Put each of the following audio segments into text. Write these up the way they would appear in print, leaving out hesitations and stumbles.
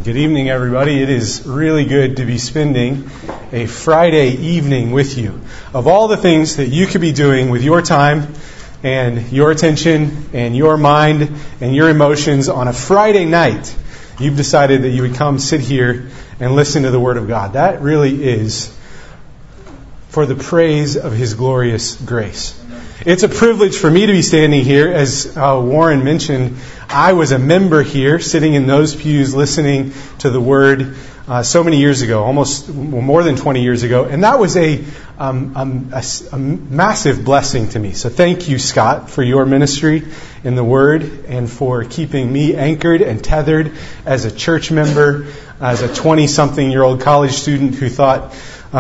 Good evening, everybody. It is really good to be spending a Friday evening with you. Of all the things that you could be doing with your time and your attention and your mind and your emotions on a Friday night, you've decided that you would come sit here and listen to the Word of God. That really is for the praise of His glorious grace. It's a privilege for me to be standing here. As Warren mentioned, I was a member here, sitting in those pews, listening to the Word so many years ago, more than 20 years ago. And that was a massive blessing to me. So thank you, Scott, for your ministry in the Word and for keeping me anchored and tethered as a church member, as a 20-something-year-old college student who thought,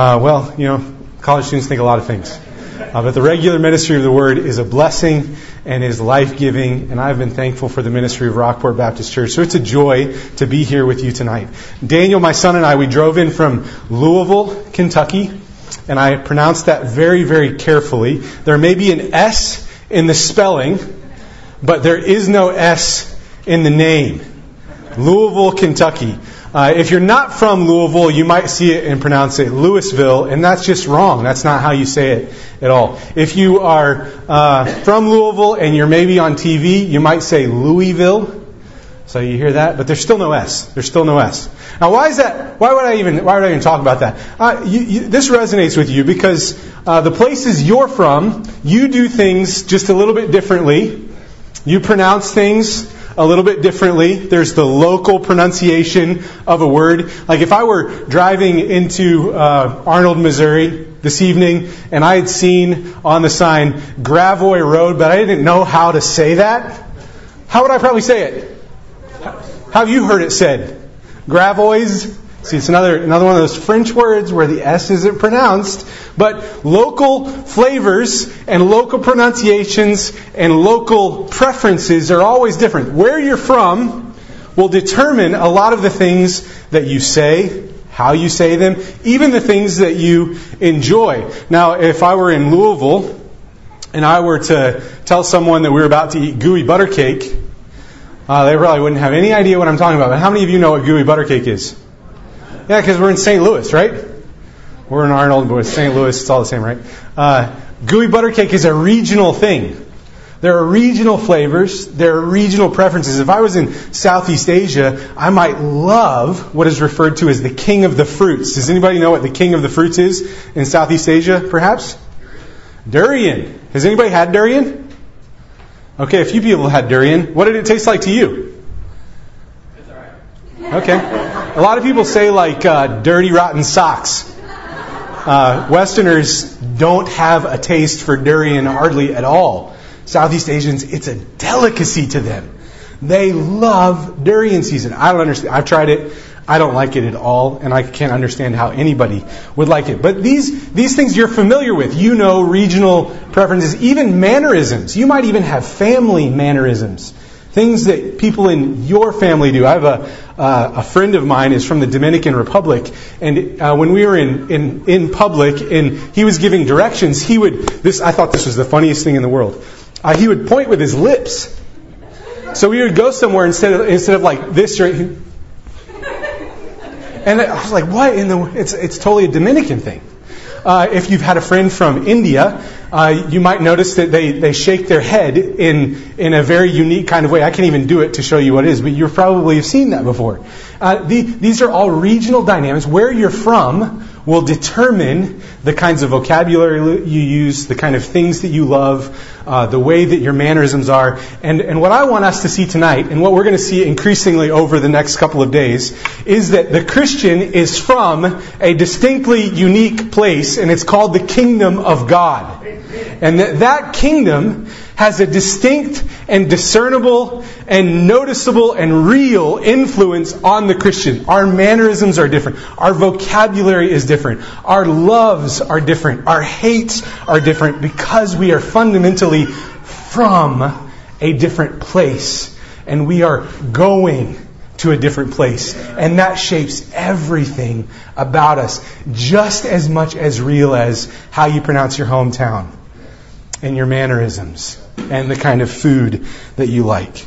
college students think a lot of things. But the regular ministry of the Word is a blessing and is life-giving, and I've been thankful for the ministry of Rockport Baptist Church. So it's a joy to be here with you tonight. Daniel, my son, and I, we drove in from Louisville, Kentucky, and I pronounced that very, very carefully. There may be an S in the spelling, but there is no S in the name. Louisville, Kentucky. If you're not from Louisville, you might see it and pronounce it Louisville, and that's just wrong. That's not how you say it at all. If you are from Louisville and you're maybe on TV, you might say Louisville. So you hear that, but there's still no S. There's still no S. Now, why is that? Why would I even talk about that? This resonates with you because the places you're from, you do things just a little bit differently. You pronounce things a little bit differently. There's the local pronunciation of a word. Like if I were driving into Arnold, Missouri this evening, and I had seen on the sign Gravois Road, but I didn't know how to say that, how would I probably say it? How have you heard it said? Gravois? See, it's another one of those French words where the S isn't pronounced. But local flavors and local pronunciations and local preferences are always different. Where you're from will determine a lot of the things that you say, how you say them, even the things that you enjoy. Now, if I were in Louisville and I were to tell someone that we were about to eat gooey butter cake, they probably wouldn't have any idea what I'm talking about. But how many of you know what gooey butter cake is? Yeah, because we're in St. Louis, right? We're in Arnold, but with St. Louis, it's all the same, right? Gooey butter cake is a regional thing. There are regional flavors. There are regional preferences. If I was in Southeast Asia, I might love what is referred to as the king of the fruits. Does anybody know what the king of the fruits is in Southeast Asia, perhaps? Durian. Has anybody had durian? Okay, a few people had durian. What did it taste like to you? It's all right. Okay. A lot of people say like dirty, rotten socks. Westerners don't have a taste for durian hardly at all. Southeast Asians, it's a delicacy to them. They love durian season. I don't understand. I've tried it. I don't like it at all, and I can't understand how anybody would like it. But these things you're familiar with. You know regional preferences, even mannerisms. You might even have family mannerisms. Things that people in your family do. I have a friend of mine is from the Dominican Republic, and when we were in public and he was giving directions, I thought this was the funniest thing in the world. He would point with his lips. So we would go somewhere instead of like this, right? And I was like, what in the? It's totally a Dominican thing. If you've had a friend from India, you might notice that they shake their head in a very unique kind of way. I can't even do it to show you what it is, but you probably have seen that before. These are all regional dynamics. Where you're from will determine the kinds of vocabulary you use, the kind of things that you love, the way that your mannerisms are. And what I want us to see tonight, and what we're going to see increasingly over the next couple of days, is that the Christian is from a distinctly unique place, and it's called the kingdom of God. And that kingdom has a distinct and discernible and noticeable and real influence on the Christian. Our mannerisms are different. Our vocabulary is different. Our loves are different. Our hates are different because we are fundamentally from a different place. And we are going to a different place. And that shapes everything about us just as much as real as how you pronounce your hometown and your mannerisms and the kind of food that you like.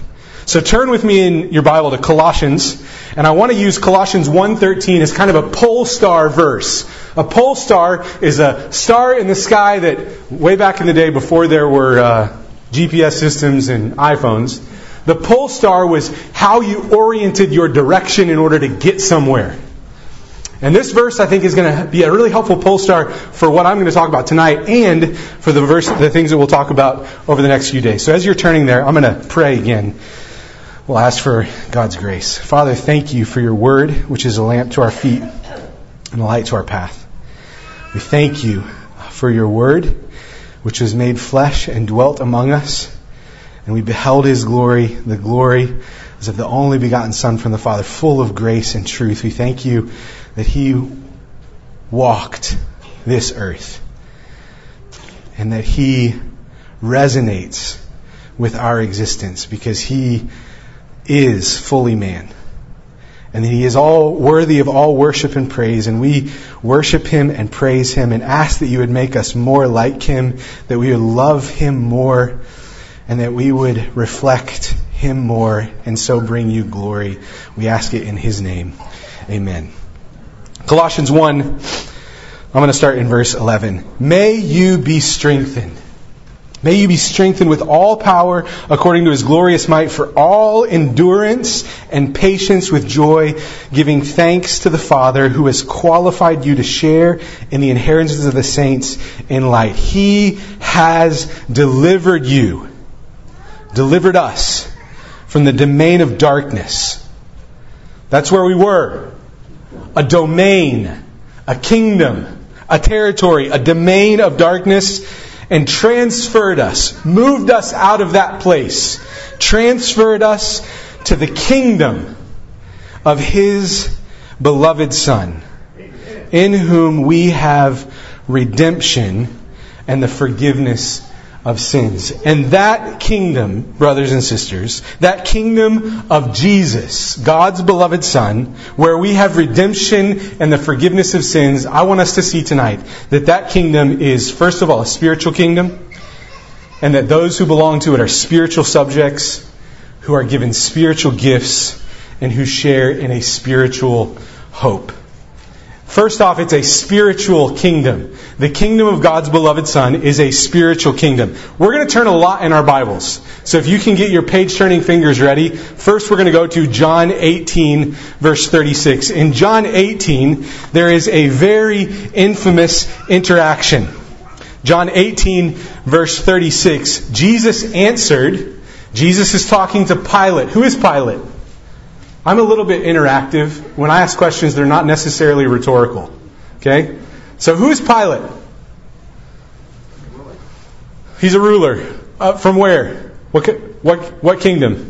So turn with me in your Bible to Colossians, and I want to use Colossians 1:13 as kind of a pole star verse. A pole star is a star in the sky that way back in the day before there were GPS systems and iPhones, the pole star was how you oriented your direction in order to get somewhere. And this verse, I think, is going to be a really helpful pole star for what I'm going to talk about tonight and for the things that we'll talk about over the next few days. So as you're turning there, I'm going to pray again. We'll ask for God's grace. Father, thank you for your word, which is a lamp to our feet and a light to our path. We thank you for your word, which was made flesh and dwelt among us. And we beheld his glory, the glory as of the only begotten Son from the Father, full of grace and truth. We thank you that he walked this earth and that he resonates with our existence because he is fully man and that he is all worthy of all worship and praise, and we worship him and praise him and ask that you would make us more like him, that we would love him more, and that we would reflect him more and so bring you glory. We ask it in his name. Amen. Colossians 1, I'm going to start in verse 11. May you be strengthened. May you be strengthened with all power according to his glorious might for all endurance and patience with joy, giving thanks to the Father who has qualified you to share in the inheritance of the saints in light. He has delivered us from the domain of darkness. That's where we were. A domain, a kingdom, a territory, a domain of darkness, and transferred us, moved us out of that place, transferred us to the kingdom of his beloved Son, in whom we have redemption and the forgiveness of sins. And that kingdom, brothers and sisters, that kingdom of Jesus, God's beloved Son, where we have redemption and the forgiveness of sins, I want us to see tonight that kingdom is, first of all, a spiritual kingdom, and that those who belong to it are spiritual subjects who are given spiritual gifts and who share in a spiritual hope. First off, it's a spiritual kingdom. The kingdom of God's beloved Son is a spiritual kingdom. We're going to turn a lot in our Bibles. So if you can get your page-turning fingers ready, first we're going to go to John 18, verse 36. In John 18, there is a very infamous interaction. John 18, verse 36. Jesus answered. Jesus is talking to Pilate. Who is Pilate? I'm a little bit interactive. When I ask questions, they're not necessarily rhetorical. Okay? So who's Pilate? He's a ruler. From where? What kingdom?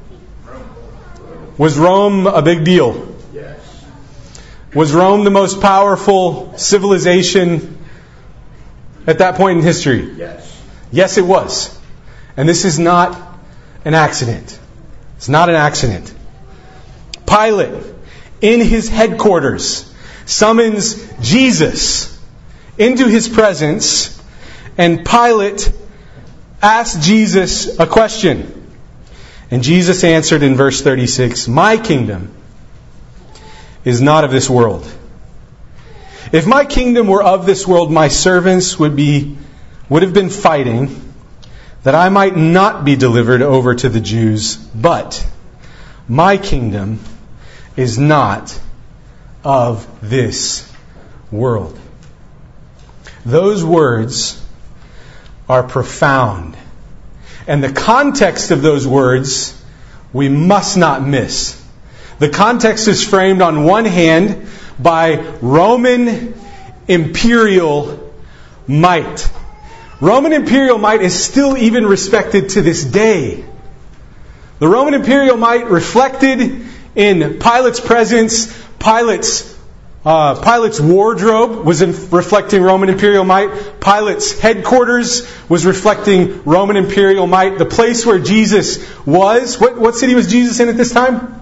Was Rome a big deal? Yes. Was Rome the most powerful civilization at that point in history? Yes. Yes, it was. And this is not an accident. It's not an accident. Pilate, in his headquarters, summons Jesus into his presence, and Pilate asks Jesus a question. And Jesus answered in verse 36, "My kingdom is not of this world. If my kingdom were of this world, my servants would have been fighting that I might not be delivered over to the Jews, but my kingdom is not of this world." Those words are profound. And the context of those words we must not miss. The context is framed on one hand by Roman imperial might. Roman imperial might is still even respected to this day. The Roman imperial might reflected in Pilate's presence. Pilate's wardrobe was reflecting Roman imperial might. Pilate's headquarters was reflecting Roman imperial might. The place where Jesus was, what city was Jesus in at this time?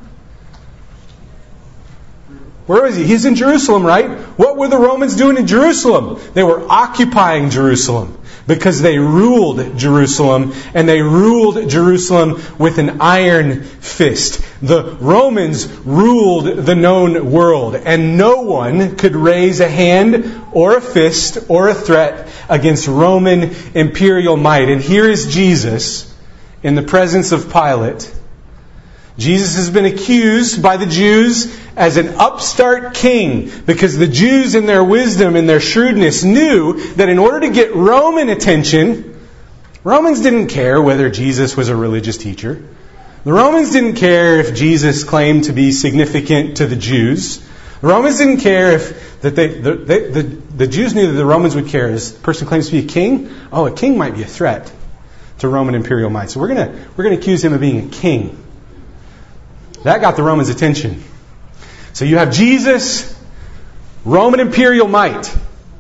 Where was he? He's in Jerusalem, right? What were the Romans doing in Jerusalem? They were occupying Jerusalem. because they ruled Jerusalem, and they ruled Jerusalem with an iron fist. The Romans ruled the known world, and no one could raise a hand or a fist or a threat against Roman imperial might. And here is Jesus in the presence of Pilate. Jesus has been accused by the Jews as an upstart king because the Jews in their wisdom and their shrewdness knew that in order to get Roman attention, Romans didn't care whether Jesus was a religious teacher. The Romans didn't care if Jesus claimed to be significant to the Jews. The Romans didn't care if the Jews knew that the Romans would care. This person claims to be a king. Oh, a king might be a threat to Roman imperial might. So we're going to accuse him of being a king. That got the Romans' attention. So you have Jesus, Roman imperial might.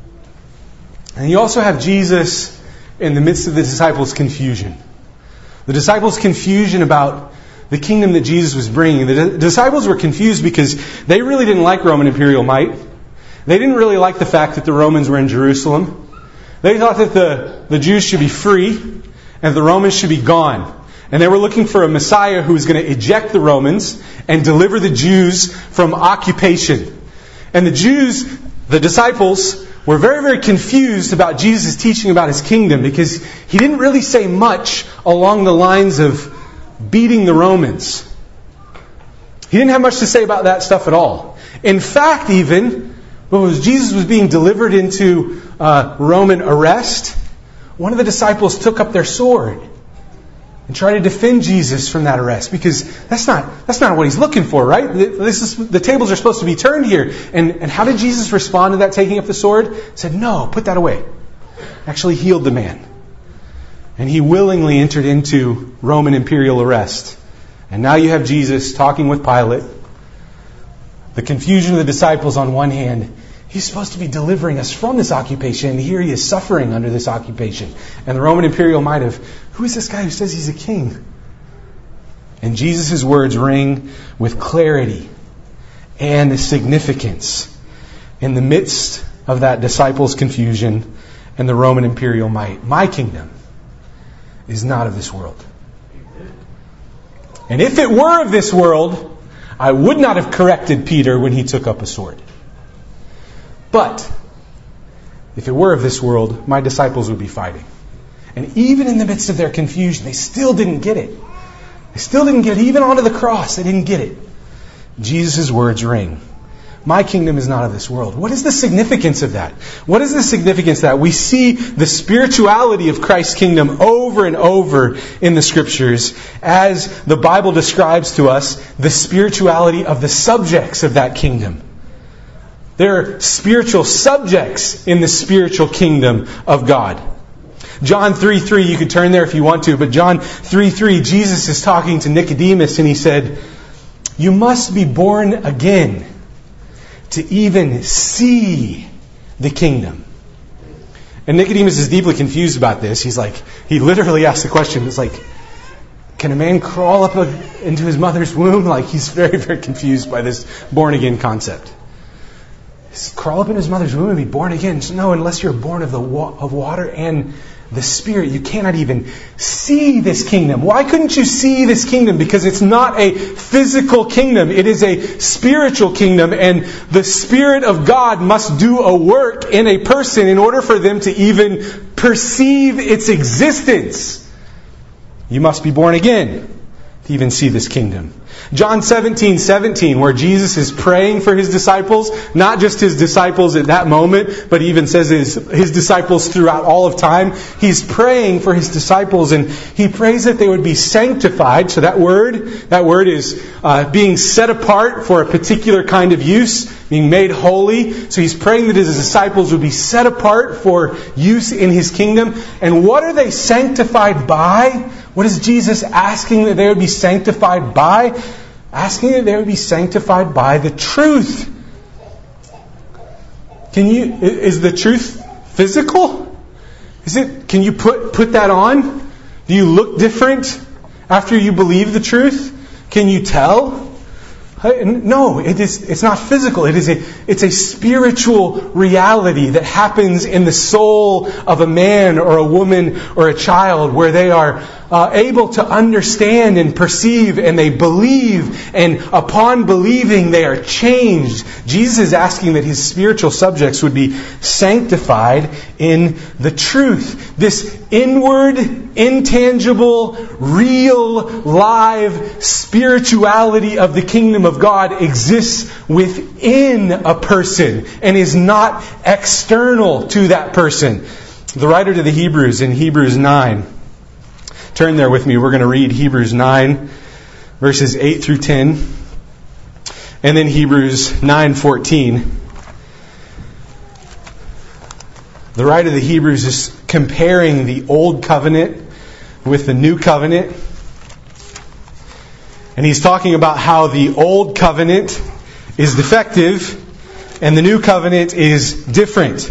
And you also have Jesus in the midst of the disciples' confusion. The disciples' confusion about the kingdom that Jesus was bringing. The disciples were confused because they really didn't like Roman imperial might. They didn't really like the fact that the Romans were in Jerusalem. They thought that the Jews should be free and the Romans should be gone. And they were looking for a Messiah who was going to eject the Romans and deliver the Jews from occupation. And the Jews, the disciples, were very, very confused about Jesus' teaching about His kingdom because He didn't really say much along the lines of beating the Romans. He didn't have much to say about that stuff at all. In fact, even when Jesus was being delivered into Roman arrest, one of the disciples took up their sword and try to defend Jesus from that arrest, because that's not what He's looking for, right? The tables are supposed to be turned here. And how did Jesus respond to that, taking up the sword? He said, "No, put that away." Actually healed the man. And He willingly entered into Roman imperial arrest. And now you have Jesus talking with Pilate. The confusion of the disciples on one hand. He's supposed to be delivering us from this occupation, and here He is suffering under this occupation. And the Roman imperial might have, who is this guy who says he's a king? And Jesus' words ring with clarity and significance in the midst of that disciples' confusion and the Roman imperial might. My kingdom is not of this world. And if it were of this world, I would not have corrected Peter when he took up a sword. But if it were of this world, my disciples would be fighting. And even in the midst of their confusion, they still didn't get it. They still didn't get it. Even onto the cross, they didn't get it. Jesus' words ring. My kingdom is not of this world. What is the significance of that? What is the significance of that? We see the spirituality of Christ's kingdom over and over in the Scriptures as the Bible describes to us the spirituality of the subjects of that kingdom. There are spiritual subjects in the spiritual kingdom of God. John 3:3, you could turn there if you want to, but John 3:3, Jesus is talking to Nicodemus and He said, "You must be born again to even see the kingdom." And Nicodemus is deeply confused about this. He literally asked the question, it's like, can a man crawl up into his mother's womb? He's very, very confused by this born again concept. Crawl up in his mother's womb and be born again? No, unless you're born of water and the Spirit, you cannot even see this kingdom. Why couldn't you see this kingdom? Because it's not a physical kingdom. It is a spiritual kingdom, and the Spirit of God must do a work in a person in order for them to even perceive its existence. You must be born again to even see this kingdom. John 17:17, where Jesus is praying for His disciples, not just His disciples at that moment, but He even says His disciples throughout all of time. He's praying for His disciples, and He prays that they would be sanctified. So that word is being set apart for a particular kind of use, being made holy. So He's praying that His disciples would be set apart for use in His kingdom. And what are they sanctified by? What is Jesus asking that they would be sanctified by? Asking that they would be sanctified by the truth. Is the truth physical? Can you put that on? Do you look different after you believe the truth? Can you tell? No, it's not physical. It's a spiritual reality that happens in the soul of a man or a woman or a child, where they are able to understand and perceive, and they believe, and upon believing they are changed. Jesus is asking that his spiritual subjects would be sanctified in the truth. This inward, intangible, real, live spirituality of the kingdom of God exists within a person and is not external to that person. The writer to the Hebrews in Hebrews 9, turn there with me. We're going to read Hebrews 9, verses 8 through 10, and then Hebrews 9:14. The writer of the Hebrews is comparing the Old Covenant with the New Covenant. And he's talking about how the Old Covenant is defective and the New Covenant is different.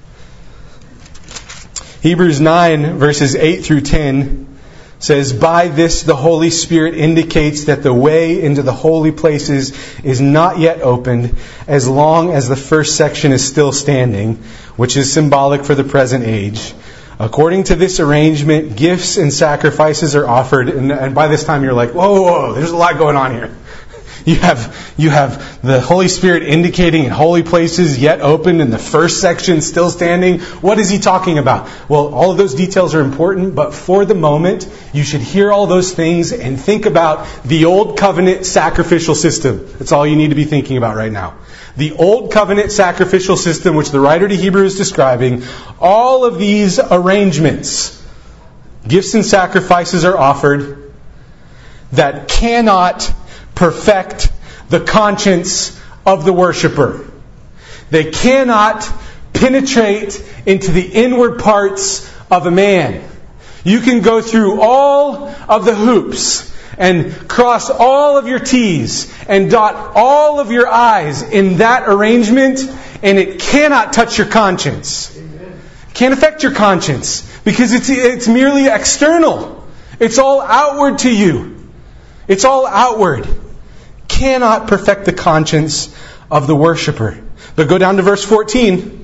Hebrews 9, verses 8 through 10 says, "By this the Holy Spirit indicates that the way into the holy places is not yet opened, as long as the first section is still standing, which is symbolic for the present age. According to this arrangement, gifts and sacrifices are offered." And by this time you're like, whoa, there's a lot going on here. You have the Holy Spirit indicating in holy places yet open, and the first section still standing. What is he talking about? Well, all of those details are important, but for the moment, you should hear all those things and think about the Old Covenant sacrificial system. That's all you need to be thinking about right now. The Old Covenant sacrificial system, which the writer to Hebrews is describing, all of these arrangements, gifts and sacrifices are offered that cannot perfect the conscience of the worshiper. They cannot penetrate into the inward parts of a man. You can go through all of the hoops and cross all of your T's and dot all of your I's in that arrangement, and it cannot touch your conscience. It can't affect your conscience because it's merely external. It's all outward to you. It's all outward. Cannot perfect the conscience of the worshiper. But go down to verse 14.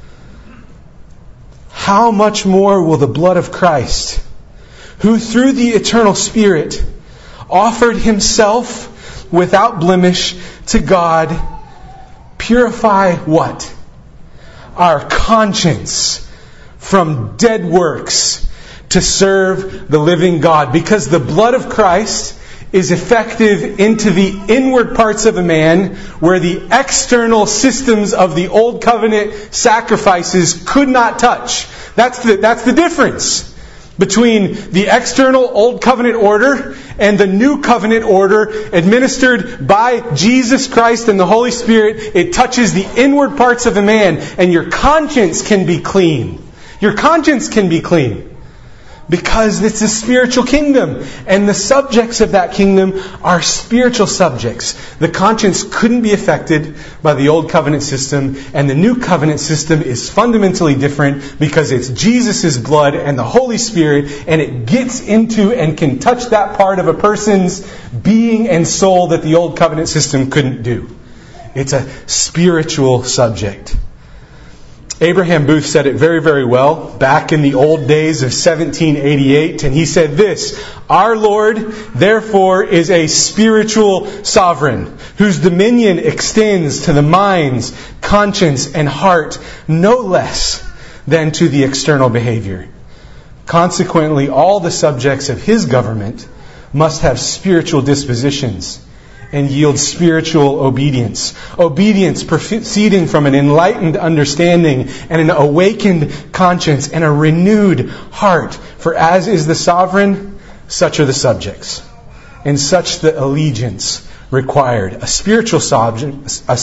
"How much more will the blood of Christ, who through the eternal Spirit offered himself without blemish to God, purify" what? "Our conscience from dead works to serve the living God." Because the blood of Christ is effective into the inward parts of a man, where the external systems of the Old Covenant sacrifices could not touch. That's the difference between the external Old Covenant order and the New Covenant order administered by Jesus Christ and the Holy Spirit. It touches the inward parts of a man, and your conscience can be clean. Your conscience can be clean. Because it's a spiritual kingdom, and the subjects of that kingdom are spiritual subjects. The conscience couldn't be affected by the Old Covenant system, and the New Covenant system is fundamentally different because it's Jesus' blood and the Holy Spirit, and it gets into and can touch that part of a person's being and soul that the Old Covenant system couldn't do. It's a spiritual subject. Abraham Booth said it very, very well back in the old days of 1788, and he said this: "Our Lord, therefore, is a spiritual sovereign, whose dominion extends to the minds, conscience, and heart no less than to the external behavior. Consequently, all the subjects of his government must have spiritual dispositions and yield spiritual obedience. Obedience proceeding from an enlightened understanding and an awakened conscience and a renewed heart. For as is the sovereign, such are the subjects, and such the allegiance required." A spiritual sovereign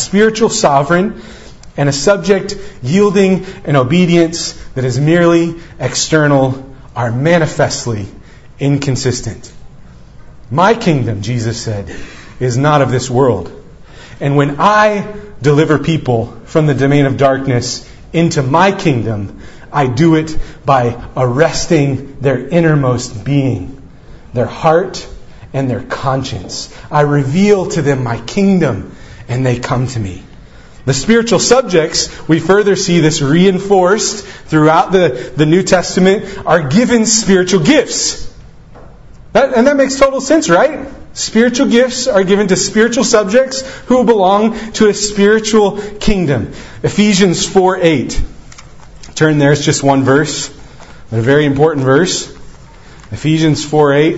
and a subject yielding an obedience that is merely external are manifestly inconsistent. "My kingdom," Jesus said, "is not of this world. And when I deliver people from the domain of darkness into my kingdom, I do it by arresting their innermost being, their heart and their conscience. I reveal to them my kingdom, and they come to me. The spiritual subjects, we further see this reinforced throughout the New Testament, are given spiritual gifts. And that makes total sense, right? Spiritual gifts are given to spiritual subjects who belong to a spiritual kingdom. Ephesians 4:8. Turn there, it's just one verse, but a very important verse. Ephesians 4:8.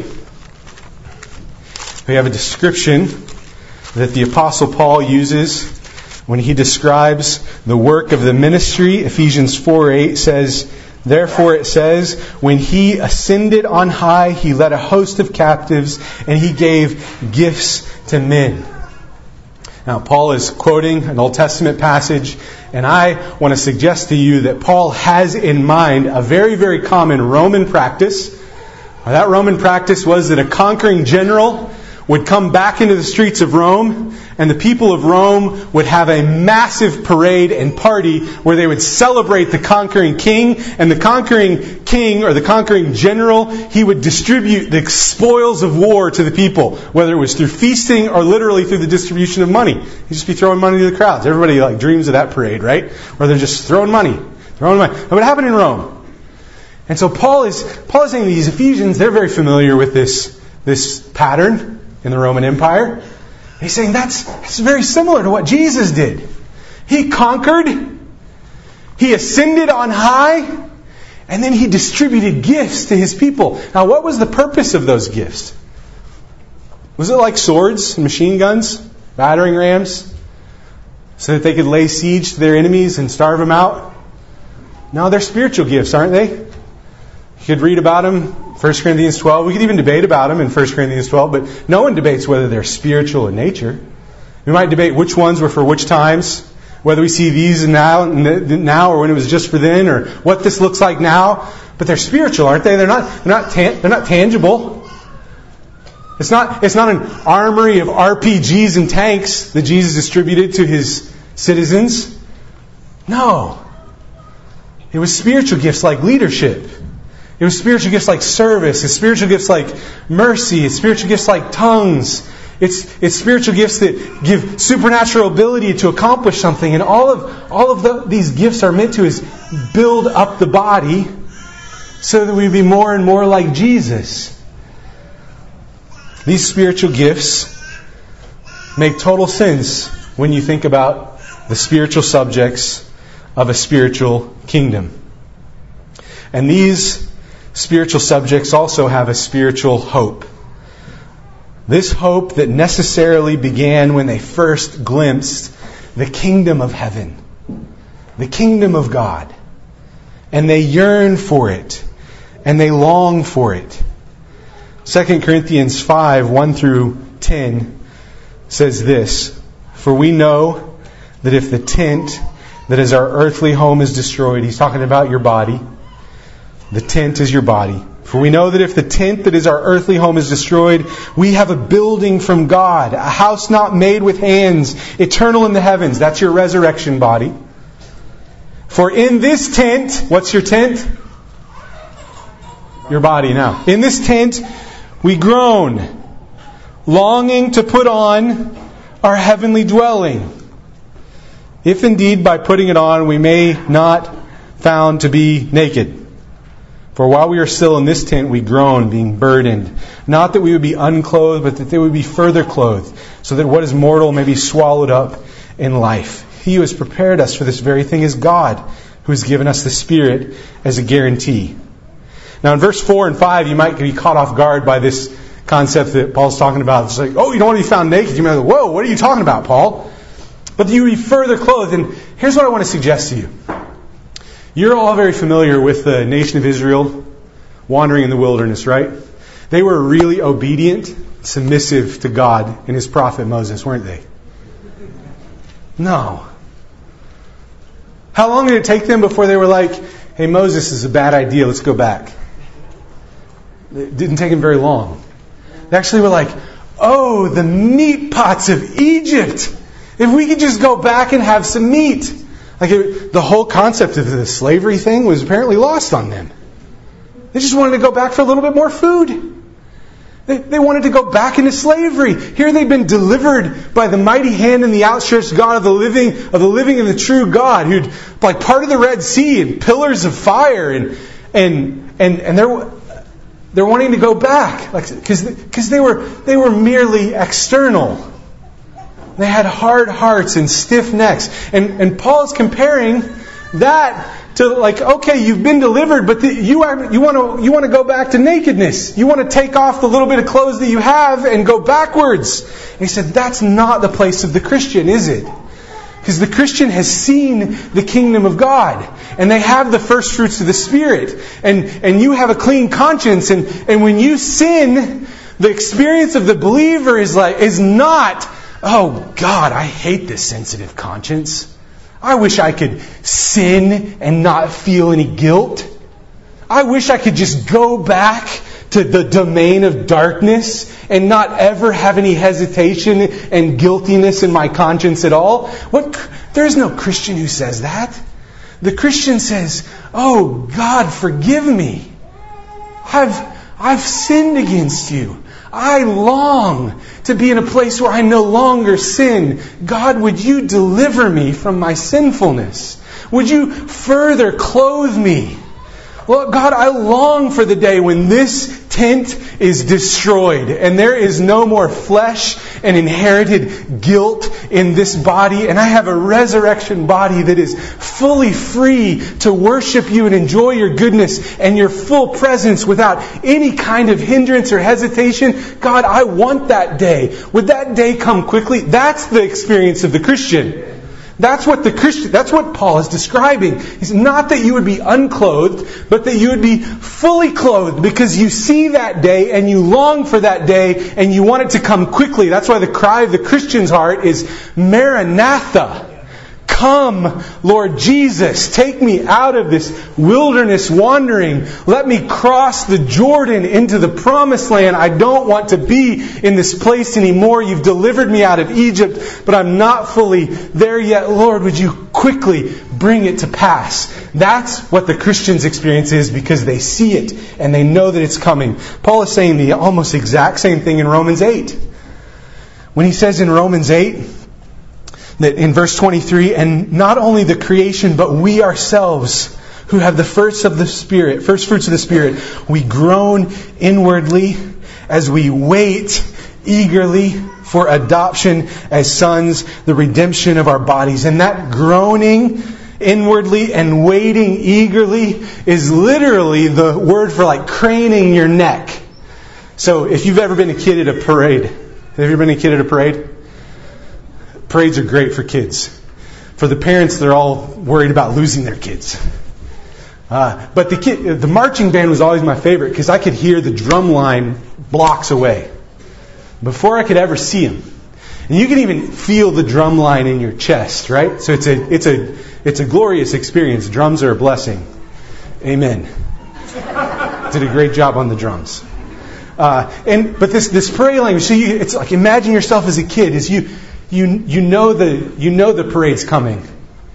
We have a description that the Apostle Paul uses when he describes the work of the ministry. Ephesians 4:8 says, therefore it says, when He ascended on high, He led a host of captives, and He gave gifts to men. Now, Paul is quoting an Old Testament passage, and I want to suggest to you that Paul has in mind a very, very common Roman practice. That Roman practice was that a conquering general would come back into the streets of Rome, and the people of Rome would have a massive parade and party where they would celebrate the conquering king, and the conquering king or the conquering general, he would distribute the spoils of war to the people, whether it was through feasting or literally through the distribution of money. He'd just be throwing money to the crowds. Everybody dreams of that parade, right? Where they're just throwing money. That would happen in Rome. And so Paul is saying these Ephesians, they're very familiar with this pattern in the Roman Empire. He's saying that's very similar to what Jesus did. He conquered, He ascended on high, and then He distributed gifts to His people. Now, what was the purpose of those gifts? Was it like swords and machine guns, battering rams, so that they could lay siege to their enemies and starve them out? No, they're spiritual gifts, aren't they? You could read about them, 1 Corinthians 12. We could even debate about them in 1 Corinthians 12, but no one debates whether they're spiritual in nature. We might debate which ones were for which times, whether we see these now or when it was just for then, or what this looks like now. But they're spiritual, aren't they? They're not tangible. It's not an armory of RPGs and tanks that Jesus distributed to His citizens. No. It was spiritual gifts like leadership. It was spiritual gifts like service. It's spiritual gifts like mercy. It's spiritual gifts like tongues. It's spiritual gifts that give supernatural ability to accomplish something. And all of these gifts are meant to is build up the body so that we be more and more like Jesus. These spiritual gifts make total sense when you think about the spiritual subjects of a spiritual kingdom. And these spiritual subjects also have a spiritual hope. This hope that necessarily began when they first glimpsed the kingdom of heaven, the kingdom of God. And they yearn for it, and they long for it. 2 Corinthians 5, 1 through 10 says this, for we know that if the tent that is our earthly home is destroyed, he's talking about your body. The tent is your body. For we know that if the tent that is our earthly home is destroyed, we have a building from God, a house not made with hands, eternal in the heavens. That's your resurrection body. For in this tent, what's your tent? Your body now. In this tent, we groan, longing to put on our heavenly dwelling. If indeed by putting it on we may not found to be naked. For while we are still in this tent, we groan, being burdened. Not that we would be unclothed, but that they would be further clothed, so that what is mortal may be swallowed up in life. He who has prepared us for this very thing is God, who has given us the Spirit as a guarantee. Now in verse 4 and 5, you might be caught off guard by this concept that Paul's talking about. It's like, oh, you don't want to be found naked. You might be like, whoa, what are you talking about, Paul? But you would be further clothed. And here's what I want to suggest to you. You're all very familiar with the nation of Israel wandering in the wilderness, right? They were really obedient, submissive to God and His prophet Moses, weren't they? No. How long did it take them before they were like, hey, Moses, this is a bad idea, let's go back? It didn't take them very long. They actually were like, oh, the meat pots of Egypt. If we could just go back and have some meat. The whole concept of the slavery thing was apparently lost on them. They just wanted to go back for a little bit more food. They wanted to go back into slavery. Here they've been delivered by the mighty hand and the outstretched God of the living and the true God, who'd like part of the Red Sea and pillars of fire, and they're wanting to go back, because they were merely external. They had hard hearts and stiff necks, and Paul is comparing that to okay, you've been delivered, but you want to go back to nakedness. You want to take off the little bit of clothes that you have and go backwards. And he said, that's not the place of the Christian, is it? Because the Christian has seen the kingdom of God, and they have the first fruits of the Spirit, and you have a clean conscience, and when you sin, the experience of the believer is not, oh God, I hate this sensitive conscience. I wish I could sin and not feel any guilt. I wish I could just go back to the domain of darkness and not ever have any hesitation and guiltiness in my conscience at all. There's no Christian who says that. The Christian says, oh God, forgive me. I've sinned against you. I long to be in a place where I no longer sin. God, would you deliver me from my sinfulness? Would you further clothe me? Well, God, I long for the day when this tent is destroyed and there is no more flesh and inherited guilt in this body, and I have a resurrection body that is fully free to worship you and enjoy your goodness and your full presence without any kind of hindrance or hesitation. God, I want that day. Would that day come quickly? That's the experience of the Christian. That's what Paul is describing. It's not that you would be unclothed, but that you would be fully clothed, because you see that day and you long for that day and you want it to come quickly. That's why the cry of the Christian's heart is Maranatha. Come, Lord Jesus, take me out of this wilderness wandering. Let me cross the Jordan into the promised land. I don't want to be in this place anymore. You've delivered me out of Egypt, but I'm not fully there yet. Lord, would you quickly bring it to pass? That's what the Christian's experience is, because they see it and they know that it's coming. Paul is saying the almost exact same thing in Romans 8. When he says in Romans 8, that in verse 23, and not only the creation, but we ourselves, who have the first fruits of the Spirit, we groan inwardly as we wait eagerly for adoption as sons, the redemption of our bodies. And that groaning inwardly and waiting eagerly is literally the word for craning your neck. So if you've ever been a kid at a parade, have you ever been a kid at a parade? Parades are great for kids. For the parents, they're all worried about losing their kids. But the marching band was always my favorite, because I could hear the drum line blocks away before I could ever see them. And you can even feel the drum line in your chest, right? So it's a glorious experience. Drums are a blessing. Amen. Did a great job on the drums. But this parade language, so it's like, imagine yourself as a kid, as you know the parade's coming.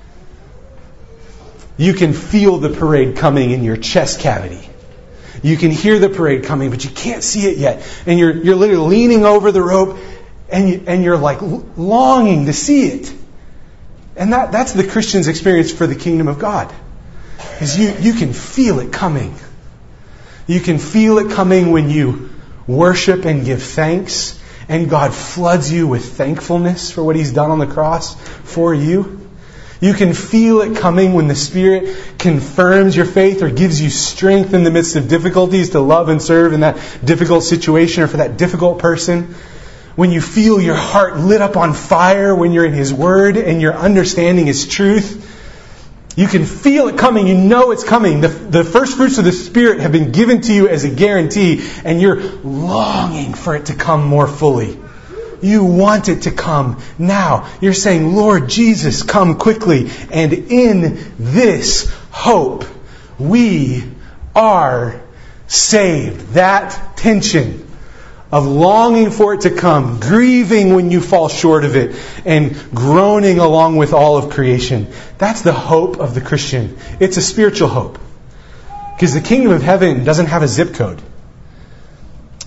You can feel the parade coming in your chest cavity. You can hear the parade coming, but you can't see it yet. And you're literally leaning over the rope, and you're longing to see it. And that's the Christian's experience for the kingdom of God. Is you can feel it coming. You can feel it coming when you worship and give thanks, and God floods you with thankfulness for what He's done on the cross for you. You can feel it coming when the Spirit confirms your faith or gives you strength in the midst of difficulties to love and serve in that difficult situation or for that difficult person. When you feel your heart lit up on fire when you're in His Word and you're understanding His truth. You can feel it coming. You know it's coming. The first fruits of the Spirit have been given to you as a guarantee, and you're longing for it to come more fully. You want it to come now. You're saying, Lord Jesus, come quickly. And in this hope, we are saved. That tension of longing for it to come, grieving when you fall short of it, and groaning along with all of creation. That's the hope of the Christian. It's a spiritual hope. Because the kingdom of heaven doesn't have a zip code.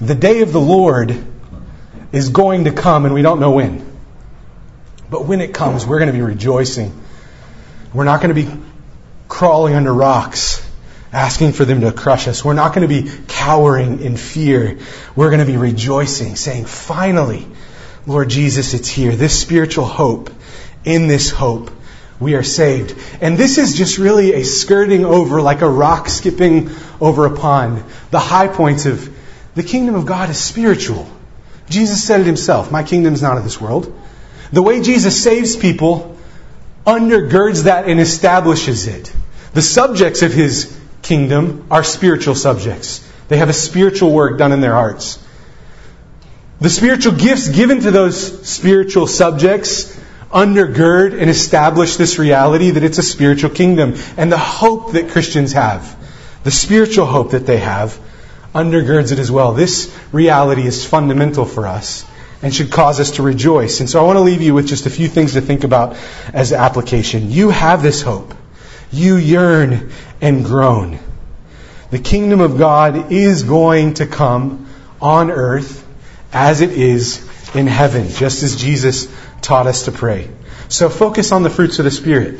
The day of the Lord is going to come, and we don't know when. But when it comes, we're going to be rejoicing. We're not going to be crawling under rocks, asking for them to crush us. We're not going to be cowering in fear. We're going to be rejoicing, saying, finally, Lord Jesus, it's here. This spiritual hope, in this hope, we are saved. And this is just really a skirting over, like a rock skipping over a pond. The high points of the kingdom of God is spiritual. Jesus said it himself, my kingdom is not of this world. The way Jesus saves people undergirds that and establishes it. The subjects of his kingdom are spiritual subjects. They have a spiritual work done in their hearts. The spiritual gifts given to those spiritual subjects undergird and establish this reality that it's a spiritual kingdom. And the hope that Christians have, the spiritual hope that they have, undergirds it as well. This reality is fundamental for us and should cause us to rejoice. And so I want to leave you with just a few things to think about as application. You have this hope. You yearn and groan. The kingdom of God is going to come on earth as it is in heaven, just as Jesus taught us to pray. So focus on the fruits of the Spirit.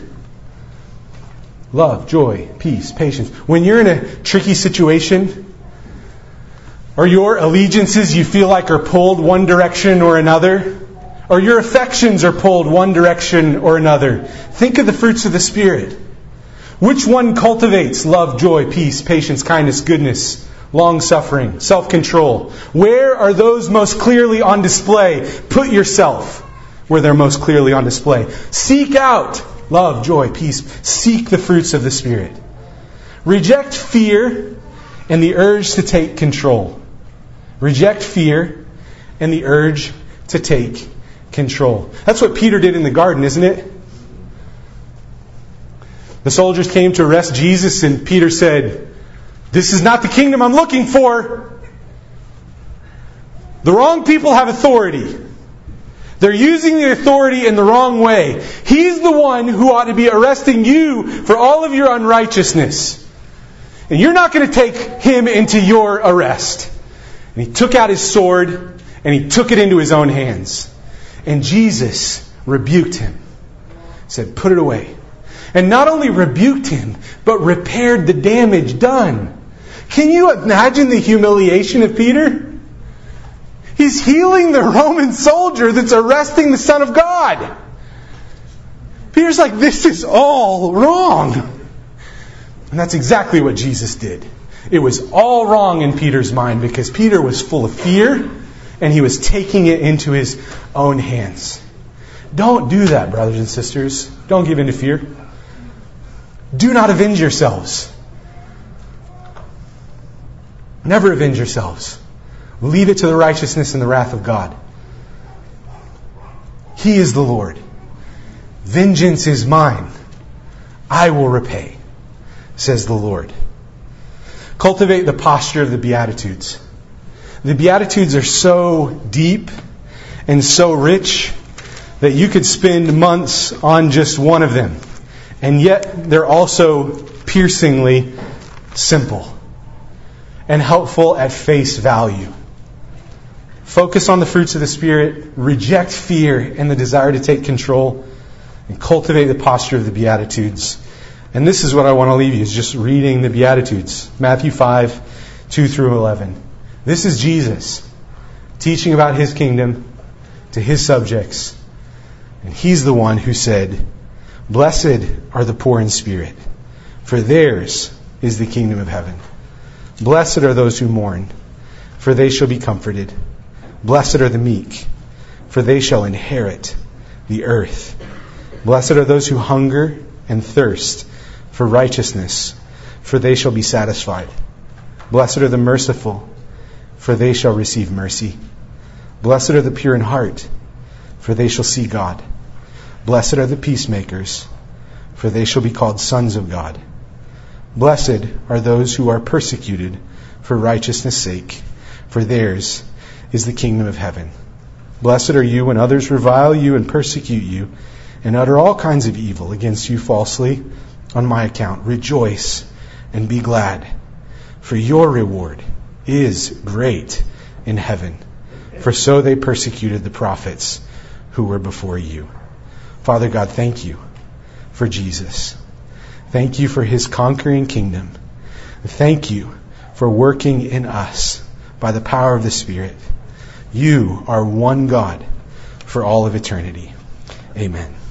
Love, joy, peace, patience. When you're in a tricky situation, or your allegiances you feel like are pulled one direction or another, or your affections are pulled one direction or another, think of the fruits of the Spirit. Which one cultivates love, joy, peace, patience, kindness, goodness, long-suffering, self-control? Where are those most clearly on display? Put yourself where they're most clearly on display. Seek out love, joy, peace. Seek the fruits of the Spirit. Reject fear and the urge to take control. Reject fear and the urge to take control. That's what Peter did in the garden, isn't it? The soldiers came to arrest Jesus, and Peter said, "This is not the kingdom I'm looking for. The wrong people have authority. They're using the authority in the wrong way. He's the one who ought to be arresting you for all of your unrighteousness. And you're not going to take him into your arrest." And he took out his sword, and he took it into his own hands. And Jesus rebuked him. Said, "Put it away." And not only rebuked him, but repaired the damage done. Can you imagine the humiliation of Peter? He's healing the Roman soldier that's arresting the Son of God. Peter's like, this is all wrong. And that's exactly what Jesus did. It was all wrong in Peter's mind because Peter was full of fear and he was taking it into his own hands. Don't do that, brothers and sisters. Don't give in to fear. Do not avenge yourselves. Never avenge yourselves. Leave it to the righteousness and the wrath of God. He is the Lord. Vengeance is mine. I will repay, says the Lord. Cultivate the posture of the Beatitudes. The Beatitudes are so deep and so rich that you could spend months on just one of them. And yet they're also piercingly simple and helpful at face value. Focus on the fruits of the Spirit, reject fear and the desire to take control, and cultivate the posture of the Beatitudes. And this is what I want to leave you, is just reading the Beatitudes. Matthew 5, 2 through 11. This is Jesus teaching about His kingdom to His subjects. And He's the one who said, "Blessed are the poor in spirit, for theirs is the kingdom of heaven. Blessed are those who mourn, for they shall be comforted. Blessed are the meek, for they shall inherit the earth. Blessed are those who hunger and thirst for righteousness, for they shall be satisfied. Blessed are the merciful, for they shall receive mercy. Blessed are the pure in heart, for they shall see God. Blessed are the peacemakers, for they shall be called sons of God. Blessed are those who are persecuted for righteousness' sake, for theirs is the kingdom of heaven. Blessed are you when others revile you and persecute you and utter all kinds of evil against you falsely on my account. Rejoice and be glad, for your reward is great in heaven, for so they persecuted the prophets who were before you. Father God, thank you for Jesus. Thank you for his conquering kingdom. Thank you for working in us by the power of the Spirit. You are one God for all of eternity. Amen.